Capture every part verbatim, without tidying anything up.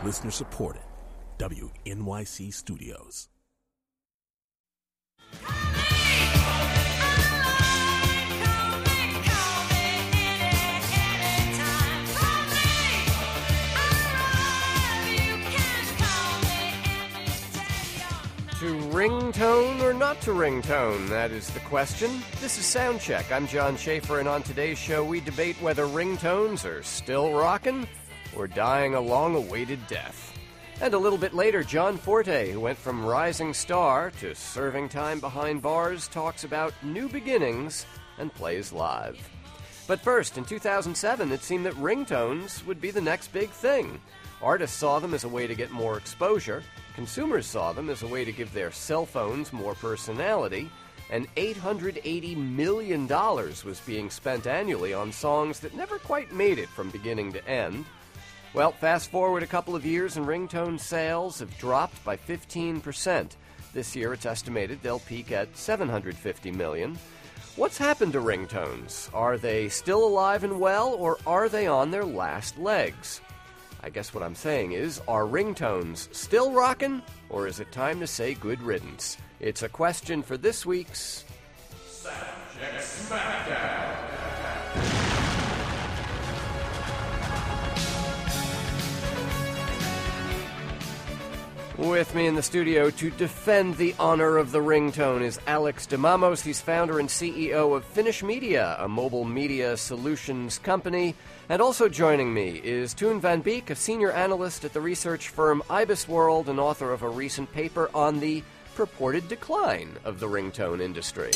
Listener supported. W N Y C Studios. To ringtone or not to ringtone? That is the question. This is Soundcheck. I'm John Schaefer, and on today's show we debate whether ringtones are still rockin' or dying a long-awaited death. And a little bit later, John Forte, who went from rising star to serving time behind bars, talks about new beginnings and plays live. But first, in two thousand seven, it seemed that ringtones would be the next big thing. Artists saw them as a way to get more exposure. Consumers saw them as a way to give their cell phones more personality, and eight hundred eighty million dollars was being spent annually on songs that never quite made it from beginning to end. Well, fast forward a couple of years and ringtone sales have dropped by fifteen percent. This year it's estimated they'll peak at seven hundred fifty million dollars. What's happened to ringtones? Are they still alive and well, or are they on their last legs? I guess what I'm saying is, are ringtones still rockin', or is it time to say good riddance? It's a question for this week's Soundcheck Smackdown. With me in the studio to defend the honor of the ringtone is Alex DeMamos. He's founder and C E O of Finnish Media, a mobile media solutions company. And also joining me is Toon Van Beek, a senior analyst at the research firm Ibis World and author of a recent paper on the purported decline of the ringtone industry.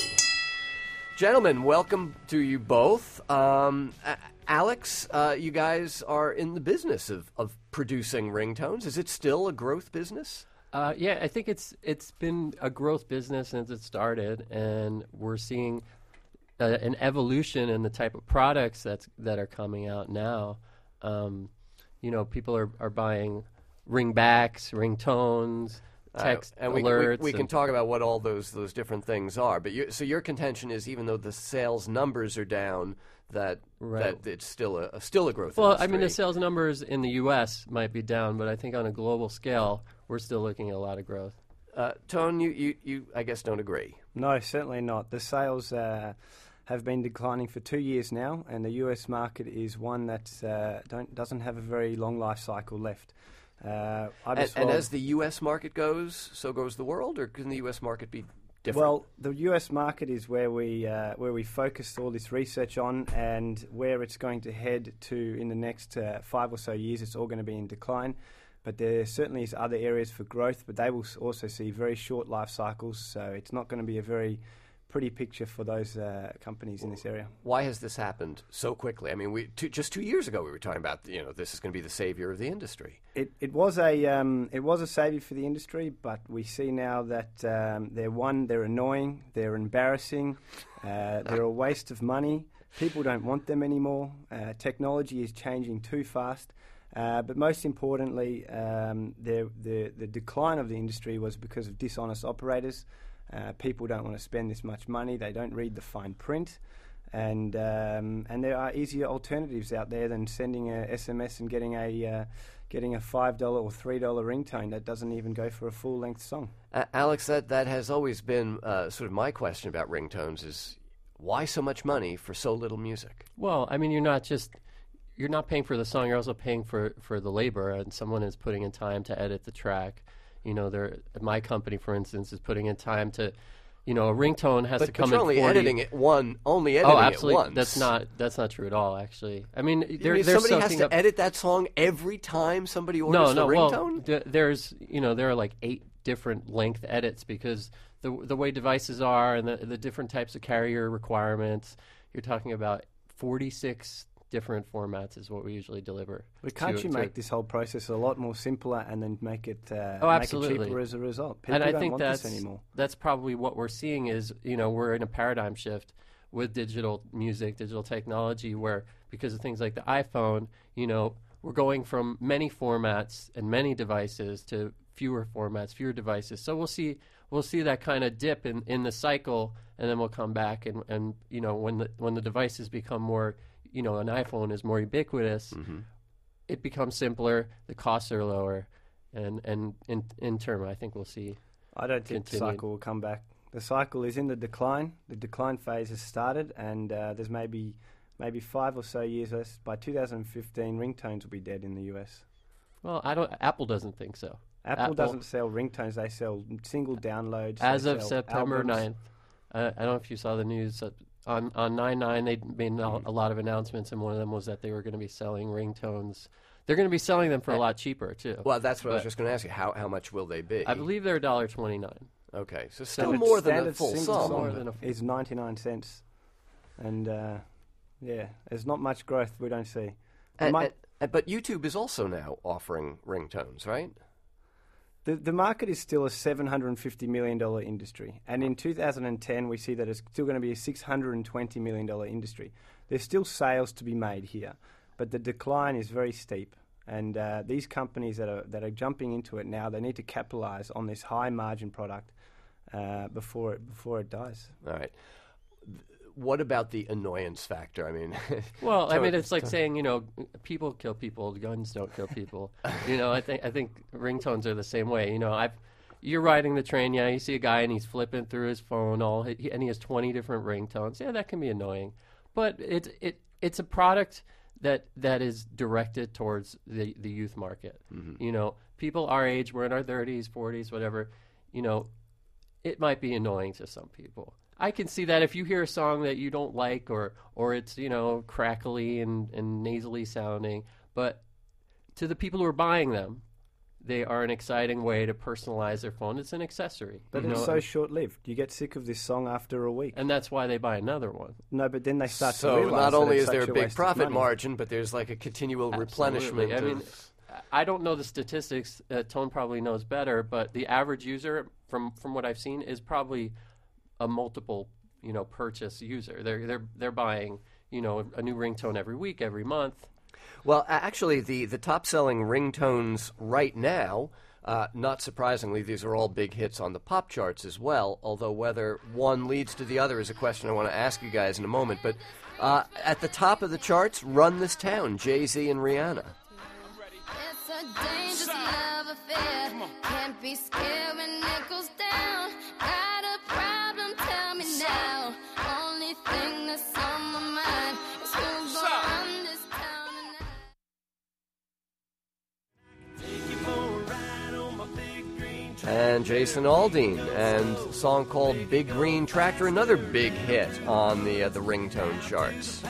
Gentlemen, welcome to you both. Um, Alex, uh, you guys are in the business of, of producing ringtones. Is it still a growth business? Uh, yeah, I think it's it's been a growth business since it started, and we're seeing uh, an evolution in the type of products that's that are coming out now. Um, you know, people are, are buying ringbacks, ringtones, text uh, and we, alerts. We, we can and talk about what all those those different things are. But you, so your contention is, even though the sales numbers are down, that Right. that it's still a, a still a growth Well, industry. I mean, the sales numbers in the U S might be down, but I think on a global scale, we're still looking at a lot of growth. Uh, Tone, you, you, you, I guess, don't agree. No, certainly not. The sales uh, have been declining for two years now, and the U S market is one that uh, don't, doesn't have a very long life cycle left. Uh, And, and as the U S market goes, so goes the world, or can the U S market be different? Well, the U S market is where we uh, where we focus all this research on, and where it's going to head to in the next uh, five or so years. It's all going to be in decline, but there certainly is other areas for growth, but they will also see very short life cycles, so it's not going to be a very pretty picture for those uh, companies in this area. Why has this happened so quickly? I mean, we two, just two years ago we were talking about, you know, this is going to be the savior of the industry. It it was a um, it was a savior for the industry, but we see now that um, they're one, they're annoying, they're embarrassing, uh, they're a waste of money. People don't want them anymore. Uh, technology is changing too fast. Uh, but most importantly, um, the, the the decline of the industry was because of dishonest operators. Uh, people don't want to spend this much money. They don't read the fine print, and um, and there are easier alternatives out there than sending a S M S and getting a uh, getting a five dollar or three dollar ringtone that doesn't even go for a full length song. Uh, Alex, that that has always been uh, sort of my question about ringtones: is why so much money for so little music? Well, I mean, you're not just you're not paying for the song; you're also paying for, for the labor, and someone is putting in time to edit the track. You know, they're, my company, for instance, is putting in time to, you know, a ringtone has but, to come but you're in only forty editing it one, only editing oh, absolutely. it once. That's not that's not true at all. Actually, I mean, they're, mean, they're somebody has soaking to up, edit that song every time somebody orders no, a no. ringtone. Well, th- there's you know there are like eight different length edits because the the way devices are and the the different types of carrier requirements. You're talking about forty-six different formats is what we usually deliver. But can't to, you to make this whole process a lot more simpler and then make it uh, Oh, make absolutely. it cheaper as a result? People and I don't think want that's this anymore. that's probably what we're seeing is you know we're in a paradigm shift with digital music, digital technology, where because of things like the iPhone, you know, we're going from many formats and many devices to fewer formats, fewer devices. So we'll see we'll see that kind of dip in, in the cycle, and then we'll come back and, and you know when the when the devices become more, you know, an iPhone is more ubiquitous. Mm-hmm. it becomes simpler, the costs are lower, and and in in term, I think we'll see. I don't think the continued. cycle will come back. The cycle is in the decline. The decline phase has started, and uh, there's maybe maybe five or so years less. By two thousand fifteen, ringtones will be dead in the U S. Well, I don't. Apple doesn't think so. Apple, Apple doesn't sell ringtones; they sell single downloads. As they of sell September albums. ninth, uh, I don't know if you saw the news. Uh, on on nine nine, they made Mm-hmm. a lot of announcements, and one of them was that they were going to be selling ringtones. They're going to be selling them for a lot cheaper too. Well, that's what I was But just going to ask you. How how much will they be? I believe they're one dollar twenty-nine. Okay, so So still Standard- more than a standard full single song. More song than a full- is ninety-nine cents, and uh, yeah, there's not much growth we don't see. And, might- and- and- but YouTube is also now offering ringtones, right? The the market is still a seven hundred fifty million dollars industry, and in two thousand ten we see that it's still going to be a six hundred twenty million dollars industry. There's still sales to be made here, but the decline is very steep. And uh, these companies that are that are jumping into it now, they need to capitalize on this high margin product uh, before it before it dies. All right. What about the annoyance factor? I mean, Well, I So mean, it's it's like saying, you know, people kill people, guns don't kill people. you know, I think I think ringtones are the same way. You know, I've you're riding the train, yeah, you see a guy and he's flipping through his phone, all he, and he has twenty different ringtones. Yeah, that can be annoying, but it's it it's a product that that is directed towards the the youth market. Mm-hmm. You know, people our age, we're in our thirties, forties, whatever. You know, it might be annoying to some people. I can see that if you hear a song that you don't like, or or it's, you know, crackly and, and nasally sounding, but to the people who are buying them, they are an exciting way to personalize their phone. It's an accessory. But you it's know, so short lived. You get sick of this song after a week. and that's why they buy another one. No, but then they start to so realize not that only it's is there a such big waste of profit money. margin, but there's like a continual replenishment. Absolutely. I of- mean, I don't know the statistics. Uh, Tone probably knows better, but the average user, from from what I've seen, is probably a multiple, you know, purchase user. They're they're they're buying, you know, a new ringtone every week, every month. Well, a- actually, the, the top-selling ringtones right now, uh, not surprisingly, these are all big hits on the pop charts as well, although whether one leads to the other is a question I want to ask you guys in a moment. But uh, at the top of the charts, Run This Town, Jay-Z and Rihanna. It's a dangerous love affair. Can't be scared when it goes down. Got a problem? Tell me now. Only thing that's on my mind is who's gonna run this town tonight. And Jason Aldean, and a song called Big Green Tractor, another big hit on the uh, the ringtone charts.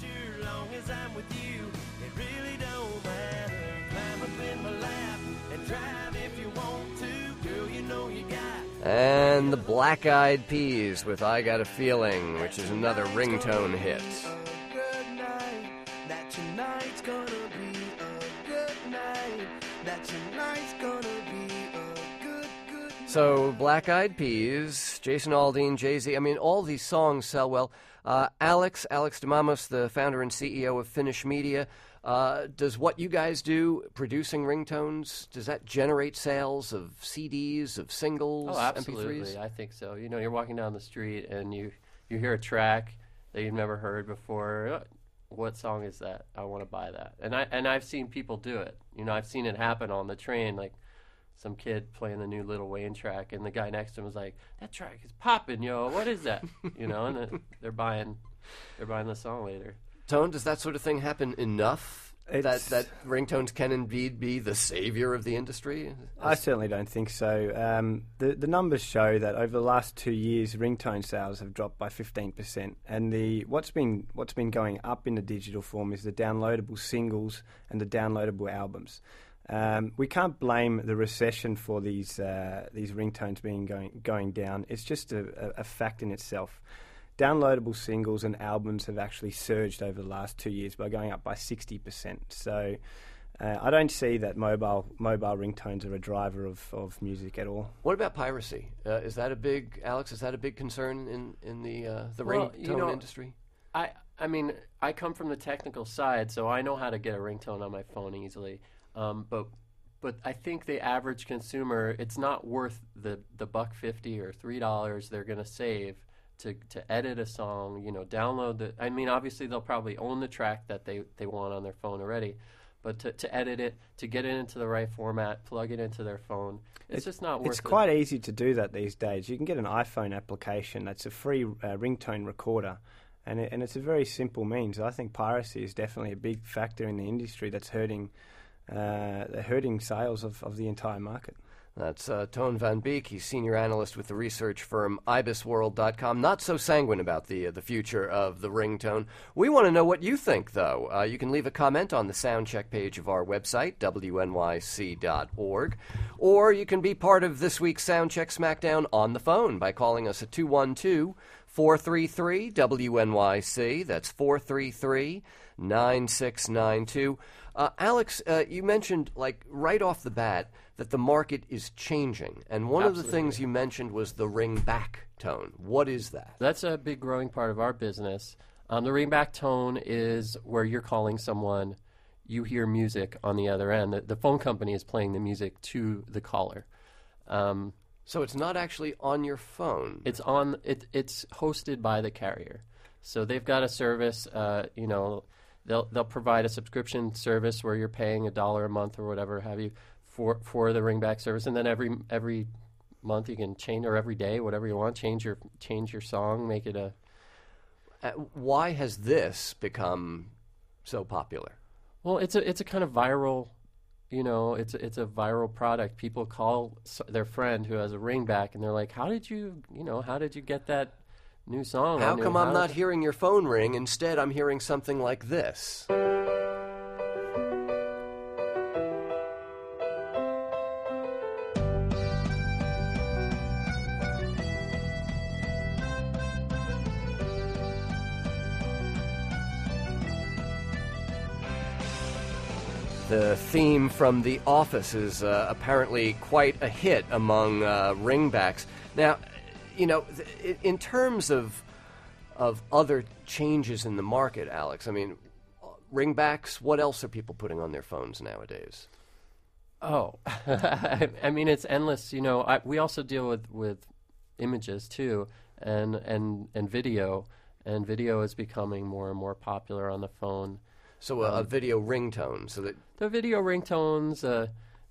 And the Black Eyed Peas with I Got a Feeling, which is another ringtone hit. Good night, that tonight's gonna be a good night, that tonight's gonna be a good, good night. So, Black Eyed Peas, Jason Aldean, Jay-Z, I mean, all these songs sell well. Uh, Alex, Alex Demamos, the founder and C E O of Finnish Media, uh, does what you guys do, producing ringtones, does that generate sales of C Ds, of singles, Oh, absolutely. M P threes? I think so. You know, you're walking down the street and you, you hear a track that you've never heard before. Uh, What song is that? I want to buy that. And I and I've seen people do it. You know, I've seen it happen on the train. Like some kid playing the new Lil Wayne track, and the guy next to him was like, "That track is popping, yo. What is that?" You know, and then they're buying, they're buying the song later. Tone, does that sort of thing happen enough that, It's- that ringtones can indeed be the savior of the industry? I certainly don't think so. Um, the the numbers show that over the last two years, ringtone sales have dropped by fifteen percent, and the what's been what's been going up in the digital form is the downloadable singles and the downloadable albums. Um, we can't blame the recession for these uh, these ringtones being going going down. It's just a, a, a fact in itself. Downloadable singles and albums have actually surged over the last two years by going up by sixty percent. So. Uh, I don't see that mobile mobile ringtones are a driver of, of music at all. What about piracy? Uh, is that a big, Alex, is that a big concern in, in the, uh, the Well, ringtone you know, industry? I I mean, I come from the technical side, so I know how to get a ringtone on my phone easily. Um, but but I think the average consumer, it's not worth the, the buck fifty or three dollars they're going to save to to edit a song. You know, download the. I mean, obviously they'll probably own the track that they, they want on their phone already, but to, to edit it, to get it into the right format, plug it into their phone, it's, it's just not worth It's it. quite easy to do that these days. You can get an iPhone application that's a free uh, ringtone recorder, and it, and it's a very simple means. I think piracy is definitely a big factor in the industry that's hurting uh, hurting sales of, of the entire market. That's uh, Toon van Beek. He's senior analyst with the research firm ibis world dot com. Not so sanguine about the uh, the future of the ringtone. We want to know what you think, though. Uh, you can leave a comment on the Soundcheck page of our website, W N Y C dot org, or you can be part of this week's Soundcheck Smackdown on the phone by calling us at two one two, four three three, W N Y C. That's four three three, nine six nine two. Uh, Alex, uh, you mentioned, like, right off the bat, that the market is changing. And one Absolutely. of the things you mentioned was the ring-back tone. What is that? That's a big growing part of our business. Um, the ringback tone is where you're calling someone, you hear music on the other end. The, the phone company is playing the music to the caller. Um, So it's not actually on your phone. it's on. It, it's hosted by the carrier. So they've got a service. Uh, you know, they'll they'll provide a subscription service where you're paying a dollar a month or whatever have you for for the ringback service, and then every every month you can change, or every day, whatever you want, change your change your song, make it a. Uh, why has this become so popular? Well, it's a it's a kind of viral, you know, it's a, it's a viral product. People call s- their friend who has a ringback, and they're like, "How did you, you know, how did you get that new song? How on your- come I'm how- not hearing your phone ring? Instead, I'm hearing something like this. The theme from The Office is uh, apparently quite a hit among uh, ringbacks. Now, you know, th- in terms of of other changes in the market, Alex, I mean, ringbacks, what else are people putting on their phones nowadays? Oh, I mean, it's endless. You know, I, we also deal with, with images too, and and and video, and video is becoming more and more popular on the phone. So a, a video ringtone, so that The video ringtones, uh,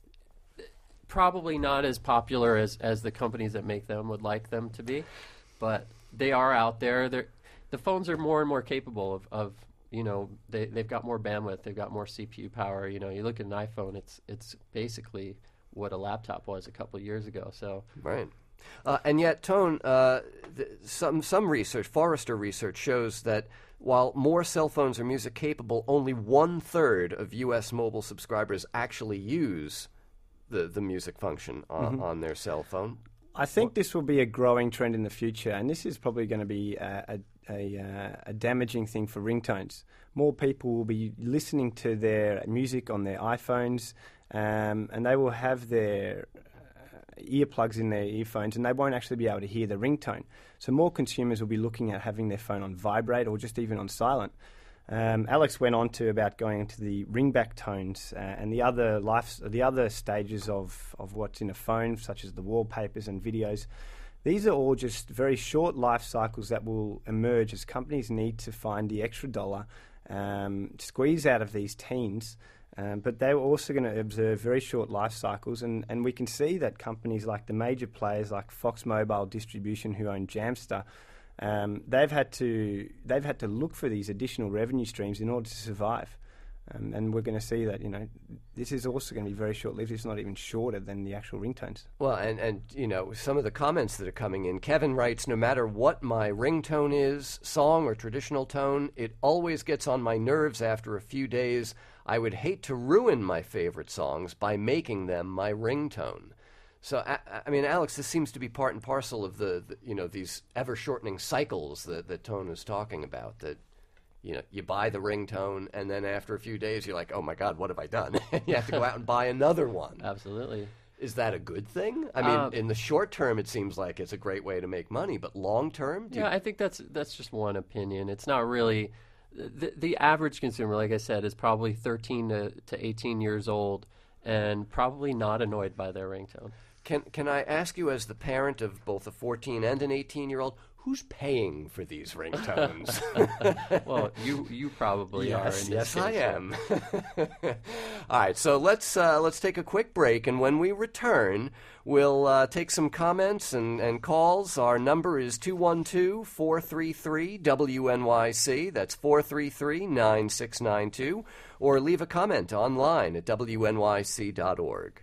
probably not as popular as, as the companies that make them would like them to be, but they are out there. They're, the phones are more and more capable of, of you know, they, they've got more bandwidth, they've got more C P U power. You know, you look at an iPhone, it's it's basically what a laptop was a couple of years ago. So right. Uh, and yet, Tone, uh, th- some some research, Forrester research, shows that while more cell phones are music capable, only one third of U S mobile subscribers actually use the the music function on, Mm-hmm. on their cell phone. I think this will be a growing trend in the future, and this is probably going to be a, a, a, uh, a damaging thing for ringtones. More people will be listening to their music on their iPhones, um, and they will have their uh, earplugs in their earphones, and they won't actually be able to hear the ringtone. So more consumers will be looking at having their phone on vibrate or just even on silent. Um, Alex went on to about going into the ringback tones uh, and the other life, the other stages of, of what's in a phone, such as the wallpapers and videos. These are all just very short life cycles that will emerge as companies need to find the extra dollar, um, squeeze out of these teens. Um, but they're also going to observe very short life cycles, and, and we can see that companies like the major players like Fox Mobile Distribution, who own Jamster, Um, they've had to they've had to look for these additional revenue streams in order to survive, um, and we're going to see that you know this is also going to be very short-lived. It's not even shorter than the actual ringtones. Well, and, and, you know, some of the comments that are coming in, Kevin writes, no matter what my ringtone is, song or traditional tone, it always gets on my nerves after a few days. I would hate to ruin my favorite songs by making them my ringtone. So, I, I mean, Alex, this seems to be part and parcel of the, the you know, these ever-shortening cycles that, that Tone is talking about, that, you know, you buy the ringtone, and then after a few days, you're like, oh, my God, what have I done? You have to go out and buy another one. absolutely. Is that a good thing? I mean, Um, in the short term, it seems like it's a great way to make money, but long term? do Yeah, you- I think that's that's just one opinion. It's not really the the average consumer, like I said, is probably thirteen to, to eighteen years old and probably not annoyed by their ringtone. Can, can I ask you, as the parent of both a fourteen and an eighteen-year-old, who's paying for these ringtones? Well, you you probably are. Yes, In this yes, I case, am. All right, so let's uh, let's take a quick break, and when we return, we'll uh, take some comments and, and calls. Our number is two one two, four three three, W N Y C. That's four three three, nine six nine two. Or leave a comment online at W N Y C dot org.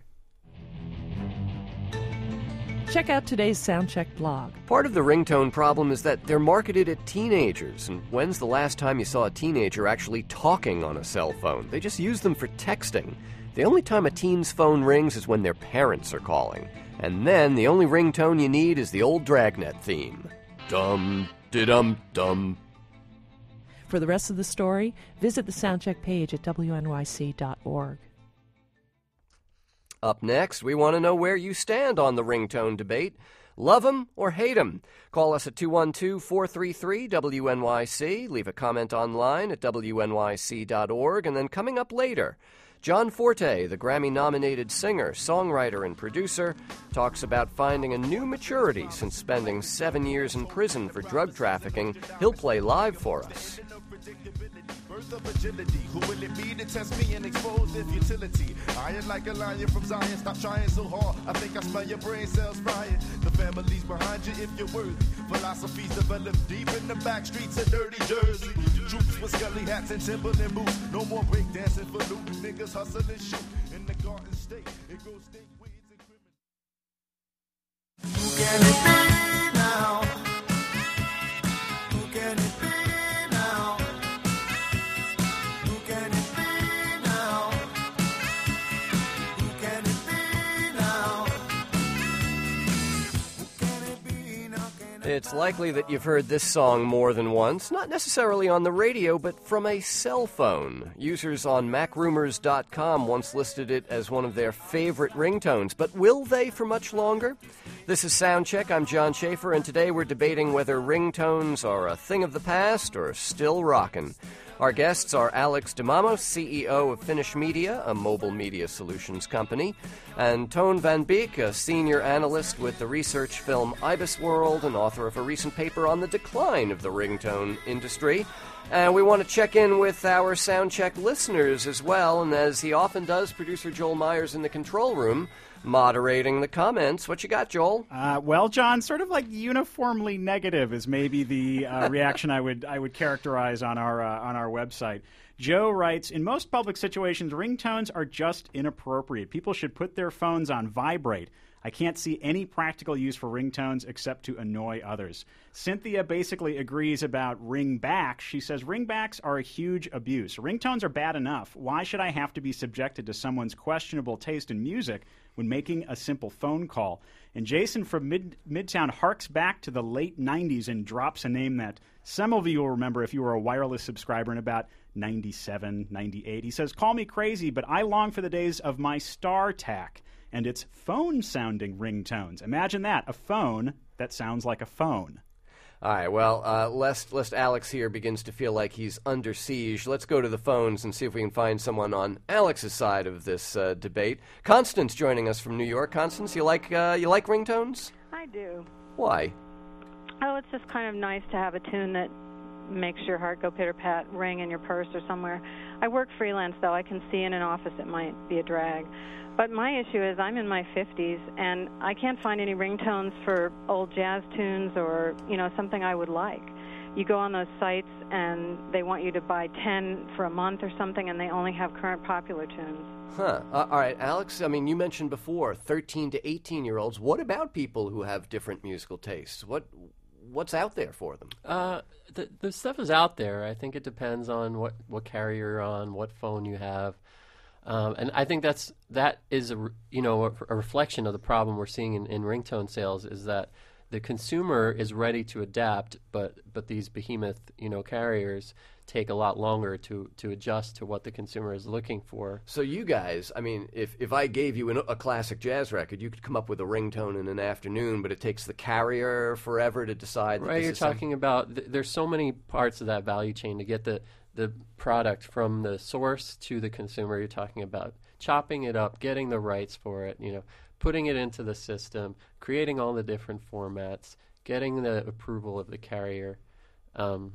Check out today's Soundcheck blog. Part of the ringtone problem is that they're marketed at teenagers. And when's the last time you saw a teenager actually talking on a cell phone? They just use them for texting. The only time a teen's phone rings is when their parents are calling. And then the only ringtone you need is the old Dragnet theme. Dum-de-dum-dum. For the rest of the story, visit the Soundcheck page at W N Y C dot org. Up next, we want to know where you stand on the ringtone debate. Love 'em or hate 'em? Call us at two one two, four three three, W N Y C. Leave a comment online at W N Y C dot org. And then coming up later, John Forte, the Grammy-nominated singer, songwriter, and producer, talks about finding a new maturity since spending seven years in prison for drug trafficking. He'll play live for us. Birth of agility, who will it be to test me and expose their futility? Iron like a lion from Zion, stop trying so hard. I think I smell your brain cells frying. The family's behind you if you're worthy. Philosophies developed deep in the back streets of dirty Jersey. Troops with scully hats and Timberland boots. No more breakdancing for loot. Niggas hustle and shoot. In the Garden State, it goes stink weeds and criminals. Who can it be now? Who can it be? It's likely that you've heard this song more than once, not necessarily on the radio, but from a cell phone. Users on Mac Rumors dot com once listed it as one of their favorite ringtones, but will they for much longer? This is Soundcheck. I'm John Schaefer, and today we're debating whether ringtones are a thing of the past or still rockin'. Our guests are Alex DeMamos, C E O of Finnish Media, a mobile media solutions company, and Toon van Beek, a senior analyst with the research film Ibis World and author of a recent paper on the decline of the ringtone industry. And we want to check in with our Soundcheck listeners as well, and as he often does, producer Joel Myers in the control room, moderating the comments. What you got, Joel? Uh, well, John, sort of like uniformly negative is maybe the uh, reaction I would I would characterize on our uh, on our website. Joe writes, in most public situations, ringtones are just inappropriate. People should put their phones on vibrate. I can't see any practical use for ringtones except to annoy others. Cynthia basically agrees about ringbacks. She says ringbacks are a huge abuse. Ringtones are bad enough. Why should I have to be subjected to someone's questionable taste in music when making a simple phone call? And Jason from Mid- Midtown harks back to the late nineties and drops a name that some of you will remember if you were a wireless subscriber in about ninety-seven, ninety-eight. He says, call me crazy, but I long for the days of my StarTAC and its phone-sounding ringtones. Imagine that, a phone that sounds like a phone. All right, well, uh, lest, lest Alex here begins to feel like he's under siege, let's go to the phones and see if we can find someone on Alex's side of this uh, debate. Constance joining us from New York. Constance, you like uh, you like ringtones? I do. Why? Oh, it's just kind of nice to have a tune that makes your heart go pitter-pat, ring in your purse or somewhere. I work freelance, though. I can see in an office it might be a drag. But my issue is I'm in my fifties, and I can't find any ringtones for old jazz tunes or, you know, something I would like. You go on those sites, and they want you to buy ten for a month or something, and they only have current popular tunes. Huh. Uh, all right, Alex, I mean, you mentioned before thirteen to eighteen-year-olds. What about people who have different musical tastes? What What's out there for them? Uh, the, the stuff is out there. I think it depends on what, what carrier you're on, what phone you have. Um, and I think that's that is a you know a, a reflection of the problem we're seeing in, in ringtone sales is that the consumer is ready to adapt, but but these behemoth you know carriers take a lot longer to, to adjust to what the consumer is looking for. So you guys, I mean, if if I gave you an, a classic jazz record, you could come up with a ringtone in an afternoon, but it takes the carrier forever to decide. That right, this you're is talking some... about th- there's so many parts of that value chain to get the the product from the source to the consumer. You're talking about chopping it up, getting the rights for it, you know, putting it into the system, creating all the different formats, getting the approval of the carrier. Um,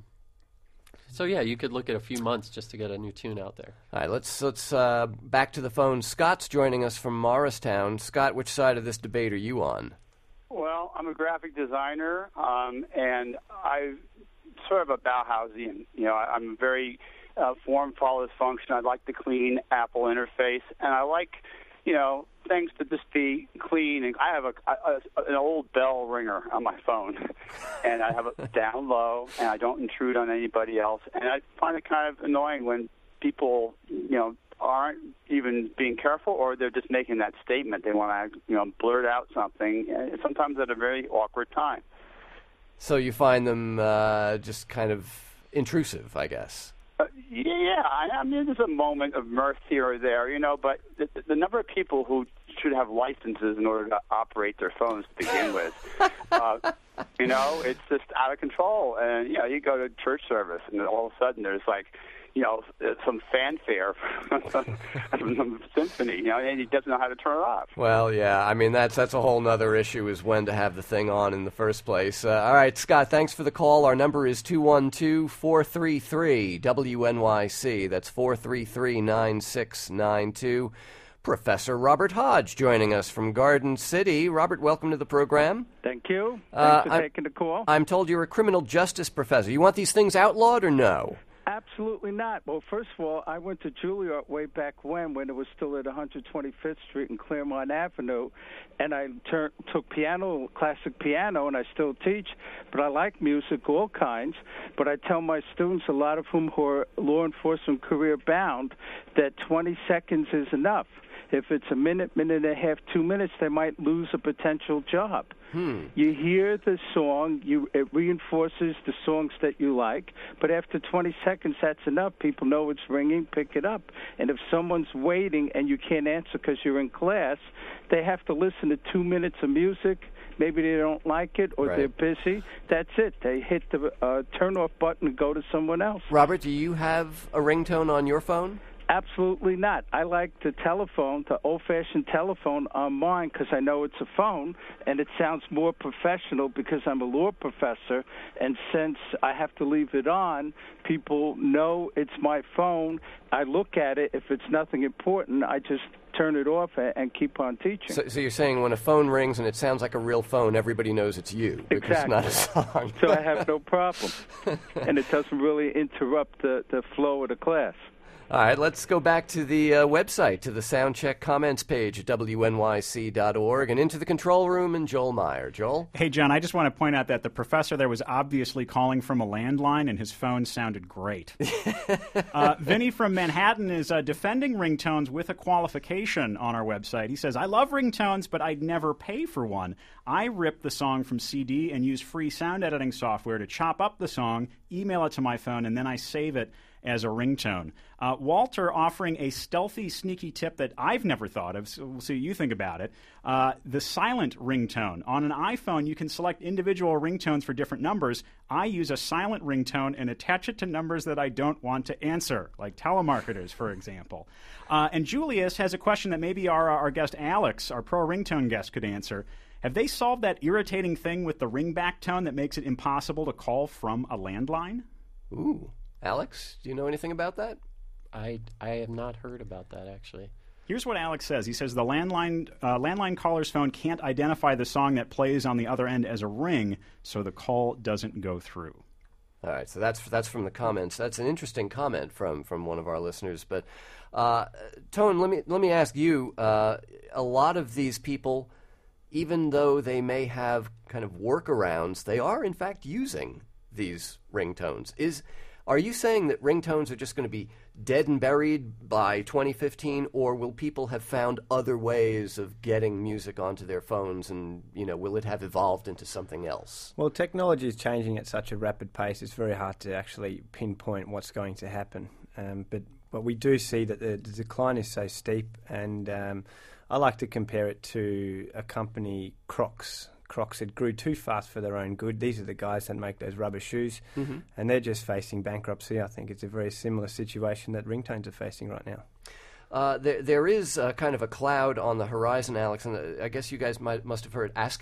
so yeah, you could look at a few months just to get a new tune out there. All right, let's let's uh, back to the phone. Scott's joining us from Morristown. Scott, which side of this debate are you on? Well, I'm a graphic designer, um, and I sort of a Bauhausian. You know, I, I'm very uh, form follows function. I like the clean Apple interface, and I like, you know, things to just be clean. And I have a, a an old bell ringer on my phone, and I have it down low, and I don't intrude on anybody else. And I find it kind of annoying when people, you know, aren't even being careful, or they're just making that statement. They want to, you know, blurt out something, and sometimes at a very awkward time. So you find them uh, just kind of intrusive, I guess. Uh, yeah, I, I mean, there's a moment of mirth here or there, you know, but the, the number of people who should have licenses in order to operate their phones to begin with, uh, you know, it's just out of control. And, you know, you go to church service, and all of a sudden there's like, you know, some fanfare from some symphony, you know, and he doesn't know how to turn it off. Well, yeah, I mean, that's that's a whole nother issue, is when to have the thing on in the first place. Uh, all right, Scott, thanks for the call. Our number is two one two, four three three, W N Y C. That's four three three, nine six nine two. Professor Robert Hodge joining us from Garden City. Robert, welcome to the program. Thank you. Thanks Uh, for I'm- taking the call. I'm told you're a criminal justice professor. You want these things outlawed or no? Absolutely not. Well, first of all, I went to Juilliard way back when, when it was still at one twenty-fifth Street and Claremont Avenue, and I tur- took piano, classic piano, and I still teach. But I like music, all kinds. But I tell my students, a lot of whom who are law enforcement career bound, that twenty seconds is enough. If it's a minute, minute and a half, two minutes, they might lose a potential job. Hmm. You hear the song, you it reinforces the songs that you like, but after twenty seconds, that's enough. People know it's ringing, pick it up. And if someone's waiting and you can't answer because you're in class, they have to listen to two minutes of music. Maybe they don't like it, or Right. they're busy. That's it. They hit the uh, turn-off button and go to someone else. Robert, do you have a ringtone on your phone? Absolutely not. I like the telephone, the old-fashioned telephone on mine, because I know it's a phone, and it sounds more professional because I'm a law professor, and since I have to leave it on, people know it's my phone. I look at it. If it's nothing important, I just turn it off and keep on teaching. So, so you're saying when a phone rings and it sounds like a real phone, everybody knows it's you because Exactly. it's not a song. So I have no problem, and it doesn't really interrupt the, the flow of the class. All right, let's go back to the uh, website, to the Soundcheck comments page at W N Y C dot org, and into the control room and Joel Meyer. Joel? Hey, John, I just want to point out that the professor there was obviously calling from a landline, and his phone sounded great. uh, Vinny from Manhattan is uh, defending ringtones with a qualification on our website. He says, I love ringtones, but I'd never pay for one. I rip the song from C D and use free sound editing software to chop up the song, email it to my phone, and then I save it as a ringtone. Uh, Walter offering a stealthy, sneaky tip that I've never thought of, so we'll see what you think about it. Uh, the silent ringtone. On an iPhone, you can select individual ringtones for different numbers. I use a silent ringtone and attach it to numbers that I don't want to answer, like telemarketers, for example. Uh, and Julius has a question that maybe our, our guest Alex, our pro ringtone guest, could answer. Have they solved that irritating thing with the ringback tone that makes it impossible to call from a landline? Ooh. Alex, do you know anything about that? I, I have not heard about that, actually. Here's what Alex says. He says the landline uh, landline caller's phone can't identify the song that plays on the other end as a ring, so the call doesn't go through. All right, so that's that's from the comments. That's an interesting comment from, from one of our listeners. But uh, Tone, let me let me ask you. Uh, a lot of these people, even though they may have kind of workarounds, they are in fact using these ringtones. Is Are you saying that ringtones are just going to be dead and buried by twenty fifteen, or will people have found other ways of getting music onto their phones, and, you know, will it have evolved into something else? Well, technology is changing at such a rapid pace, it's very hard to actually pinpoint what's going to happen. Um, but, but we do see that the, the decline is so steep, and um, I like to compare it to a company, Crocs. Crocs had grew too fast for their own good. These are the guys that make those rubber shoes, mm-hmm. and they're just facing bankruptcy. I think it's a very similar situation that ringtones are facing right now. Uh, there, there is uh, kind of a cloud on the horizon, Alex, and uh, I guess you guys might, must have heard ASCAP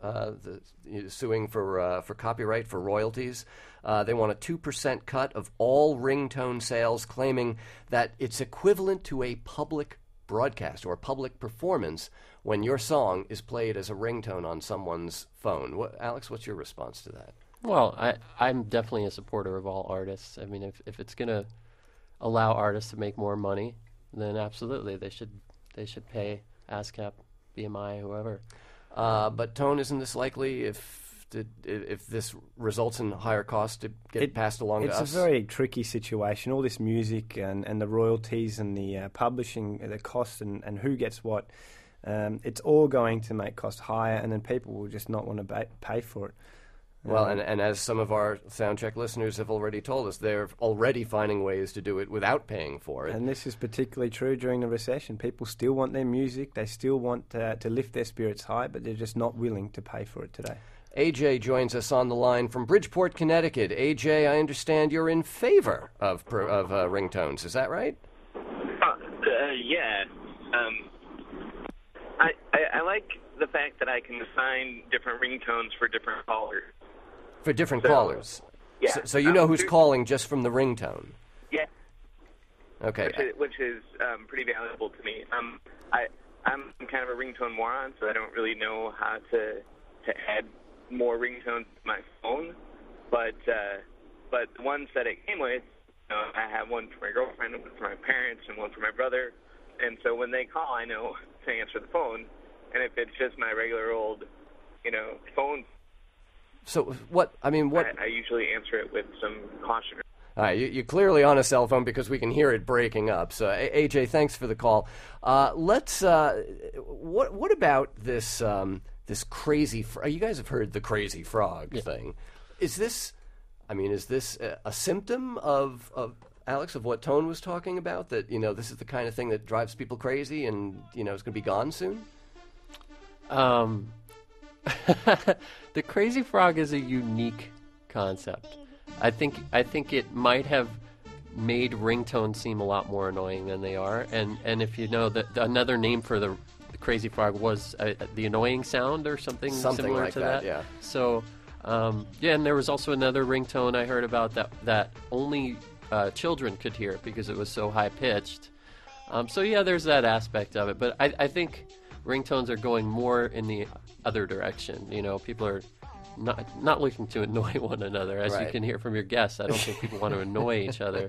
uh, the, you know, suing for uh, for copyright, for royalties. Uh, they want a two percent cut of all ringtone sales, claiming that it's equivalent to a public broadcast or public performance when your song is played as a ringtone on someone's phone. What, Alex, what's your response to that? Well, I, I'm definitely a supporter of all artists. I mean, if, if it's going to allow artists to make more money, then absolutely they should they should pay ASCAP, B M I, whoever. Uh, but Tone, isn't this likely if did, if this results in higher costs to get It- passed along to us? It's a very tricky situation. All this music and, and the royalties and the uh, publishing, uh, the costs and, and who gets what, um, it's all going to make costs higher, and then people will just not want to ba- pay for it. Well, Um, and, and as some of our Soundcheck listeners have already told us, they're already finding ways to do it without paying for it. And this is particularly true during the recession. People still want their music. They still want uh, to lift their spirits high, but they're just not willing to pay for it today. A J joins us on the line from Bridgeport, Connecticut. A J, I understand you're in favor of per, of uh, ringtones. Is that right? Uh, uh, yeah. Um, I, I I like the fact that I can assign different ringtones for different callers. For different So, callers. yeah. So, so you Um, know who's there's- calling just from the ringtone. Yeah. Okay. Which is, which is um, pretty valuable to me. Um, I I'm kind of a ringtone moron, so I don't really know how to to add more ringtones to my phone. But uh, but the ones that it came with, you know, I have one for my girlfriend, one for my parents, and one for my brother. And so when they call, I know to answer the phone. And if it's just my regular old, you know, phone, So what? I mean, what? I, I usually answer it with some caution. All right, you, you're clearly on a cell phone because we can hear it breaking up. So, A- AJ, thanks for the call. Uh, let's. Uh, what? What about this? Um, this crazy. Fr- you guys have heard the crazy frog thing. Is this? I mean, is this a, a symptom of, of Alex of what Tone was talking about? That you know, this is the kind of thing that drives people crazy, and you know, it's going to be gone soon. Um, the crazy frog is a unique concept. I think I think it might have made ringtones seem a lot more annoying than they are. And, and if you know that another name for the, the crazy frog was uh, the annoying sound or something, Something similar like to that, that. yeah. So um, yeah, and there was also another ringtone I heard about that that only uh, children could hear because it was so high pitched. Um, so yeah, there's that aspect of it. But I, I think ringtones are going more in the other direction. You know, people are not not looking to annoy one another, as Right. you can hear from your guests. I don't think people want to annoy each other.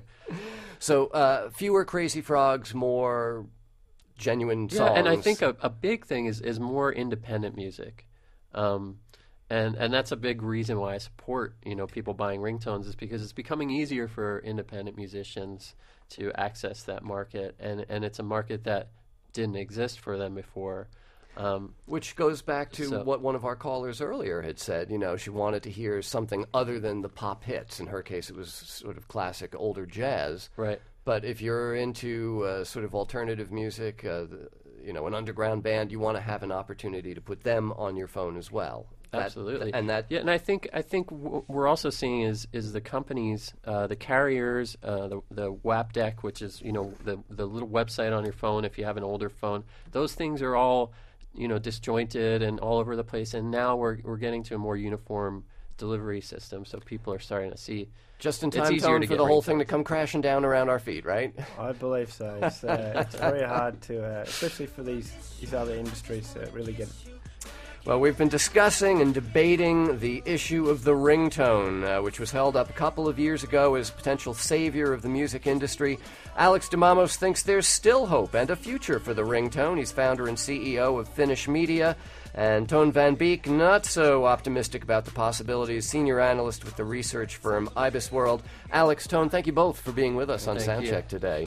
So uh, fewer crazy frogs, more genuine Yeah, songs. and I think a, a big thing is, is more independent music, um, and and that's a big reason why I support you know people buying ringtones is because it's becoming easier for independent musicians to access that market, and and it's a market that didn't exist for them before. Um, Which goes back to so- what one of our callers earlier had said. You know, she wanted to hear something other than the pop hits. In her case, it was sort of classic older jazz. Right. But if you're into uh, sort of alternative music, uh, the, you know, an underground band, you want to have an opportunity to put them on your phone as well. That- Absolutely, and that yeah, and I think I think what we're also seeing is is the companies, uh, the carriers, uh, the the WAPDEC, which is you know the the little website on your phone if you have an older phone. Those things are all you know disjointed and all over the place, and now we're we're getting to a more uniform delivery system, so people are starting to see just in it's time, easier Tone, to for get the whole ringtones. thing to come crashing down around our feet, right? I believe so. It's, uh, it's very hard to, uh, especially for these, these other industries, to really get it. Well, we've been discussing and debating the issue of the ringtone, uh, which was held up a couple of years ago as potential savior of the music industry. Alex Dimamos thinks there's still hope and a future for the ringtone. He's founder and C E O of Finnish Media. And Tone Van Beek, not so optimistic about the possibilities, senior analyst with the research firm Ibis World. Alex, Tone, thank you both for being with us on Thank you. Soundcheck today.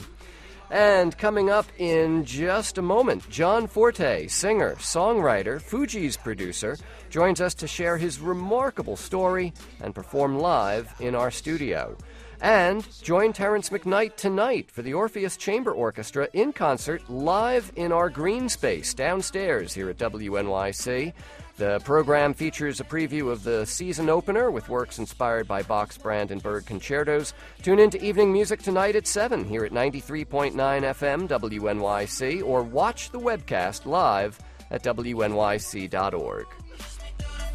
And coming up in just a moment, John Forte, singer, songwriter, Fugees producer, joins us to share his remarkable story and perform live in our studio. And join Terrence McKnight tonight for the Orpheus Chamber Orchestra in concert live in our green space downstairs here at W N Y C. The program features a preview of the season opener with works inspired by Bach's Brandenburg concertos. Tune in to Evening Music tonight at seven here at ninety-three point nine F M W N Y C or watch the webcast live at W N Y C dot org.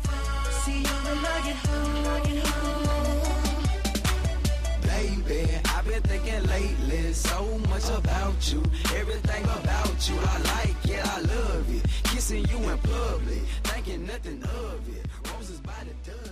thinking lately so much about you. Everything about you, I like it, I love it. Kissing you in public, thinking nothing of it. Roses by the dozen.